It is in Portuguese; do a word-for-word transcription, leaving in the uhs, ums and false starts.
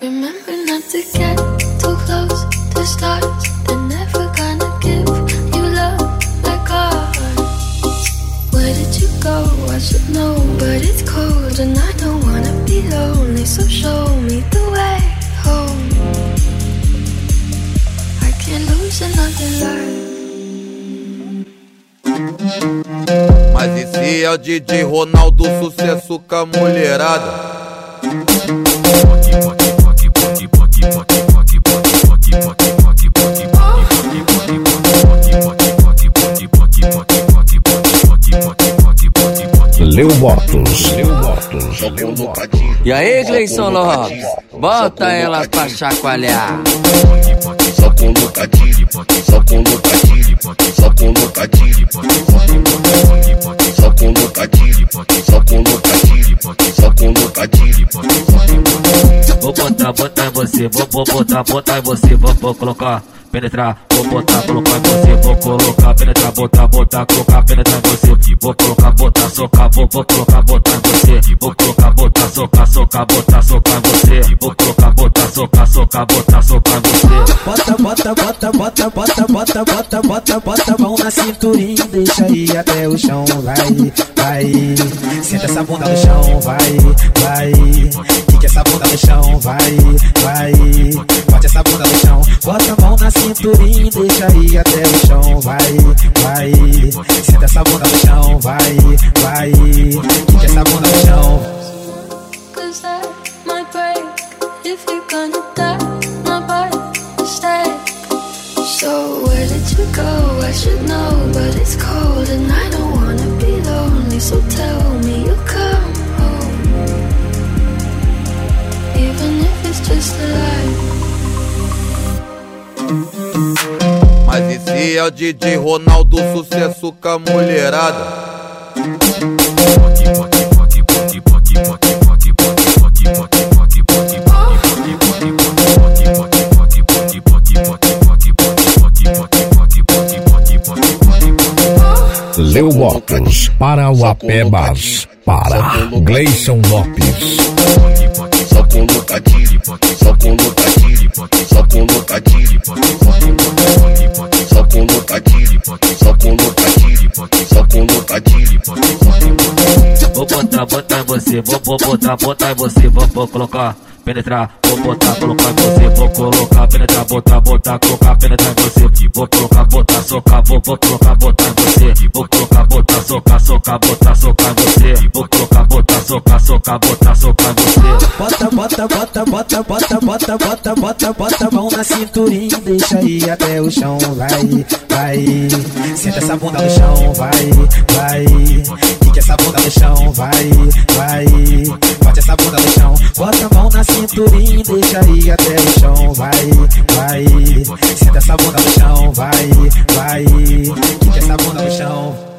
Remember not to get too close to stars. They're never gonna give you love like ours. Where did you go? I should know, but it's cold and I don't wanna be lonely. So show me the way home. I can't lose another life. Mas esse é o D J Ronaldo, sucesso com a mulherada. Leo Botos, Leo Botos, Leo Botos. E aí, Gleison Lopes, bota elas pra chacoalhar. Só com locadinho, só com locadinho, só com locadinho, só com locadinho, só com locadinho, só com locadinho. Vou botar, botar em você, vou, vou botar, botar em você, vou, vou colocar, penetrar, vou botar, colocar em você, vou colocar, penetrar, botar, botar, colocar, penetrar em você, vou colocar, botar, socar, vou, vou colocar, botar em você, vou colocar, botar, socar, socar, botar, socar em você, vou colocar, botar, socar, socar, botar, socar em você. Bota, bota, bota, bota, bota, bota, bota, bota, bota a mão na cinturinha, deixa ir até o chão, vai, vai, senta essa bunda no chão, vai, vai, fica essa bunda no chão, vai, vai, bote essa bunda no chão, bota a mão na cinturinha, deixa ir até o chão, vai, vai, senta essa bunda no chão, vai, vai, fica essa bunda no chão. Cause that might break if you're gonna die, my body mistake. So where did you go? I should know, but it's cold and I don't wanna be lonely. So tell me you'll come home, even if it's just a lie. Mas esse é o D J Ronaldo, sucesso com a mulherada. Leo Botos, para o Apebas, para Gleison Lopes. Só com locadinho, só com locadinho, só com locadinho, só com locadinho, só com locadinho, só com locadinho. Vou botar, botar em você, vou, vou botar, botar em você, vou, vou colocar, penetrar, vou botar, colocar em você, vou colocar, penetrar, botar, botar, colocar, penetrar em você, vou colocar, botar, socar, vou, vou colocar, botar em você, vou colocar, botar, socar, socar, botar, socar em você, vou colocar, botar, socar, socar, botar, socar em você. Bota, bota, bota, bota, bota, bota, bota, bota, bota a mão na cinturinha, deixa ir até o chão, vai, vai, senta essa bunda no chão, vai, vai, fica essa bunda no chão, vai, vai, bote essa bunda no chão, bota a mão na cinturinha, deixa ir até o chão, vai, vai, senta essa bunda no chão, vai, vai, fica essa bunda no chão.